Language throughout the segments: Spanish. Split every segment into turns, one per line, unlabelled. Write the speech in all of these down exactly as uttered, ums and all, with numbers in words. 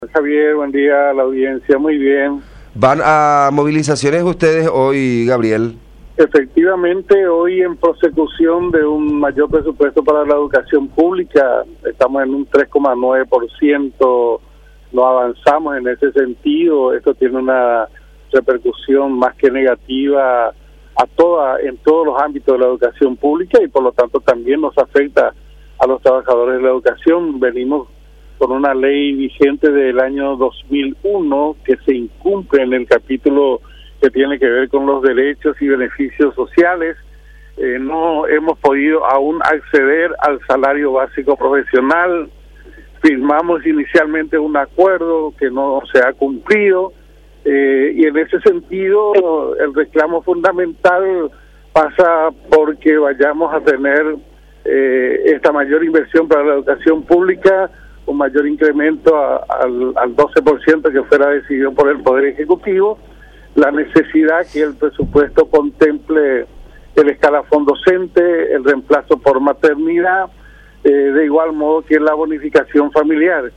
Javier, buen día a la audiencia, muy bien.
¿Van a movilizaciones ustedes hoy, Gabriel?
Efectivamente, hoy en prosecución de un mayor presupuesto para la educación pública, estamos en un tres coma nueve por ciento, no avanzamos en ese sentido. Esto tiene una repercusión más que negativa a toda en todos los ámbitos de la educación pública y por lo tanto también nos afecta a los trabajadores de la educación. Venimos con una ley vigente del año dos mil uno que se incumple en el capítulo que tiene que ver con los derechos y beneficios sociales. Eh, no hemos podido aún acceder al salario básico profesional. Firmamos inicialmente un acuerdo que no se ha cumplido eh, y en ese sentido el reclamo fundamental pasa porque vayamos a tener eh, esta mayor inversión para la educación pública, un mayor incremento a, al, al doce por ciento que fuera decidido por el Poder Ejecutivo, la necesidad que el presupuesto contemple el escalafón docente, el reemplazo por maternidad, eh, de igual modo que la bonificación familiar.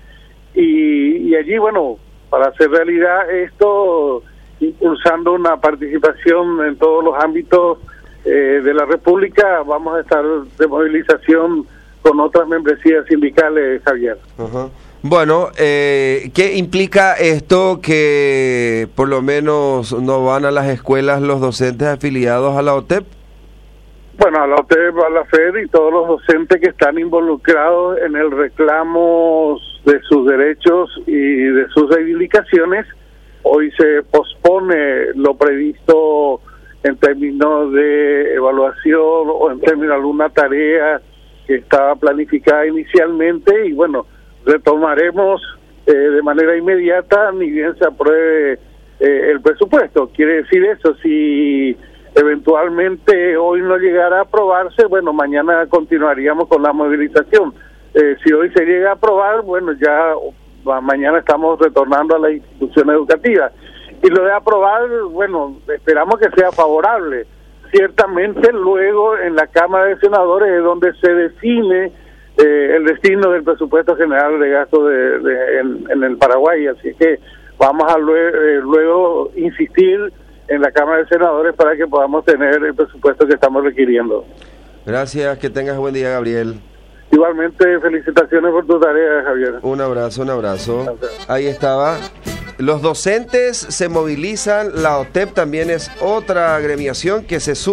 Y, y allí, bueno, para hacer realidad esto, impulsando una participación en todos los ámbitos eh, de la República, vamos a estar de movilización con otras membresías sindicales, Javier.
Uh-huh. Bueno, eh, ¿qué implica esto que por lo menos no van a las escuelas los docentes afiliados a la O T E P?
Bueno, a la O T E P, a la F E D y todos los docentes que están involucrados en el reclamo de sus derechos y de sus reivindicaciones. Hoy se pospone lo previsto en términos de evaluación o en términos de alguna tarea que estaba planificada inicialmente y bueno, retomaremos eh, de manera inmediata ni bien se apruebe eh, el presupuesto. Quiere decir eso, si eventualmente hoy no llegara a aprobarse, bueno, mañana continuaríamos con la movilización. Eh, si hoy se llega a aprobar, bueno, ya mañana estamos retornando a la institución educativa. Y lo de aprobar, bueno, esperamos que sea favorable. Ciertamente luego en la Cámara de Senadores es donde se define eh, el destino del presupuesto general de gasto de, de, en, en el Paraguay, así que vamos a luego, eh, luego insistir en la Cámara de Senadores para que podamos tener el presupuesto que estamos requiriendo.
Gracias, que tengas buen día, Gabriel.
Igualmente, felicitaciones por tu tarea, Javier.
Un abrazo, un abrazo.
Gracias.
Ahí estaba. Los docentes se movilizan, la O T E P también es otra agremiación que se suma.